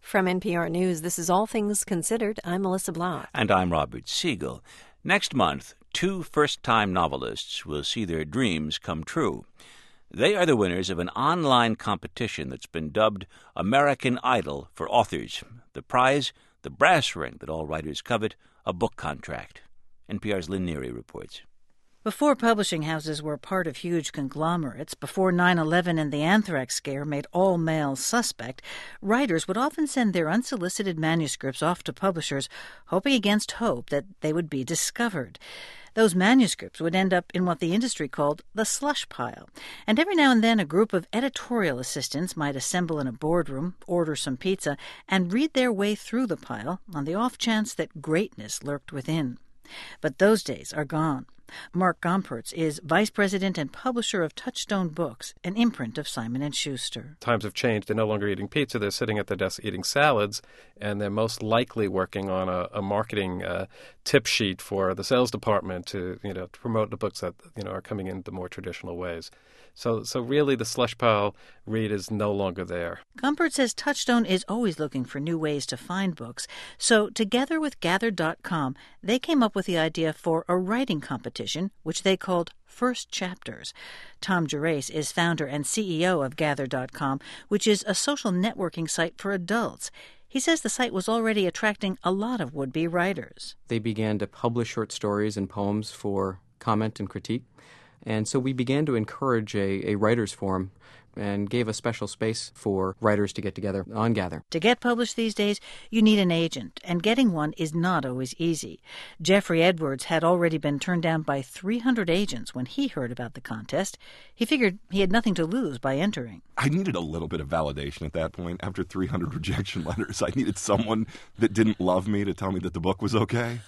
From NPR News, this is All Things Considered. I'm Melissa Blau. And I'm Robert Siegel. Next month, 2 first-time novelists will see their dreams come true. They are the winners of an online competition that's been dubbed American Idol for authors. The prize, the brass ring that all writers covet, a book contract. NPR's Lynn Neary reports. Before publishing houses were part of huge conglomerates, before 9/11 and the anthrax scare made all males suspect, writers would often send their unsolicited manuscripts off to publishers, hoping against hope that they would be discovered. Those manuscripts would end up in what the industry called the slush pile, and every now and then a group of editorial assistants might assemble in a boardroom, order some pizza, and read their way through the pile on the off chance that greatness lurked within. But those days are gone. Mark Gompertz is vice president and publisher of Touchstone Books, an imprint of Simon & Schuster. Times have changed. They're no longer eating pizza. They're sitting at their desk eating salads, and they're most likely working on a marketing tip sheet for the sales department to promote the books that are coming in the more traditional ways. So really the slush pile read is no longer there. Gompertz says Touchstone is always looking for new ways to find books. So together with Gather.com, they came up with the idea for a writing competition, which they called First Chapters. Tom Gerace is founder and CEO of Gather.com, which is a social networking site for adults. He says the site was already attracting a lot of would-be writers. They began to publish short stories and poems for comment and critique. And so we began to encourage a writers' forum and gave a special space for writers to get together on Gather. To get published these days, you need an agent, and getting one is not always easy. Jeffrey Edwards had already been turned down by 300 agents when he heard about the contest. He figured he had nothing to lose by entering. I needed a little bit of validation at that point. After 300 rejection letters, I needed someone that didn't love me to tell me that the book was okay.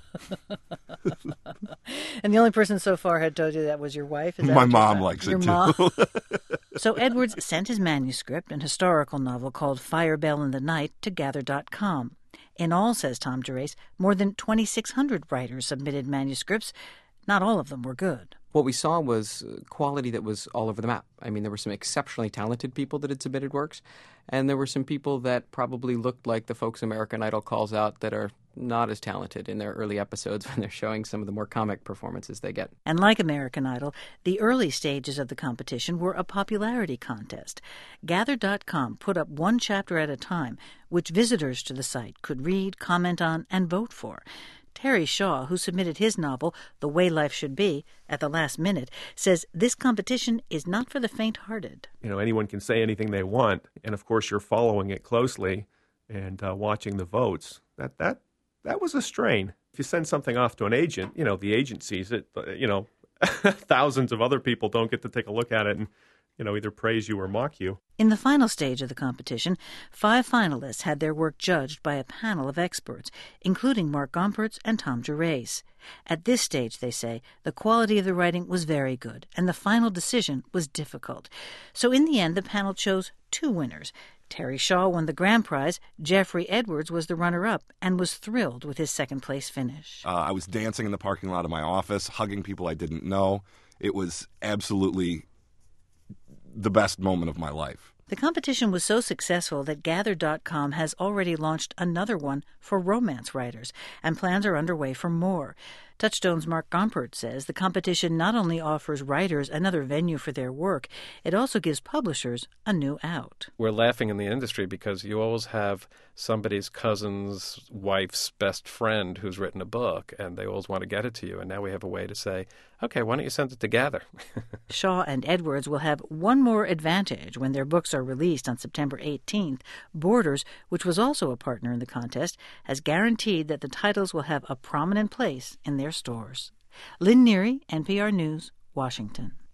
And the only person so far had told you that was your wife? My mom likes it, too. So Edwards sent his manuscript, an historical novel called Fire Bell in the Night, to Gather.com. In all, says Tom Gerace, more than 2,600 writers submitted manuscripts. Not all of them were good. What we saw was quality that was all over the map. I mean, there were some exceptionally talented people that had submitted works, and there were some people that probably looked like the folks American Idol calls out that are not as talented in their early episodes when they're showing some of the more comic performances they get. And like American Idol, the early stages of the competition were a popularity contest. Gather.com put up one chapter at a time, which visitors to the site could read, comment on, and vote for. Terry Shaw, who submitted his novel, The Way Life Should Be, at the last minute, says this competition is not for the faint-hearted. Anyone can say anything they want, and of course you're following it closely and watching the votes. That was a strain. If you send something off to an agent, the agent sees it, thousands of other people don't get to take a look at it and, either praise you or mock you. In the final stage of the competition, 5 finalists had their work judged by a panel of experts, including Mark Gompertz and Tom Gerace. At this stage, they say, the quality of the writing was very good, and the final decision was difficult. So in the end, the panel chose 2 winners. Terry Shaw won the grand prize. Jeffrey Edwards was the runner-up and was thrilled with his second-place finish. I was dancing in the parking lot of my office, hugging people I didn't know. It was absolutely the best moment of my life. The competition was so successful that Gather.com has already launched another one for romance writers, and plans are underway for more. Touchstone's Mark Gompertz says the competition not only offers writers another venue for their work, it also gives publishers a new out. We're laughing in the industry because you always have somebody's cousin's wife's best friend who's written a book, and they always want to get it to you. And now we have a way to say, okay, why don't you send it to Gather? Shaw and Edwards will have one more advantage when their books are released on September 18th. Borders, which was also a partner in the contest, has guaranteed that the titles will have a prominent place in their stores. Lynn Neary, NPR News, Washington.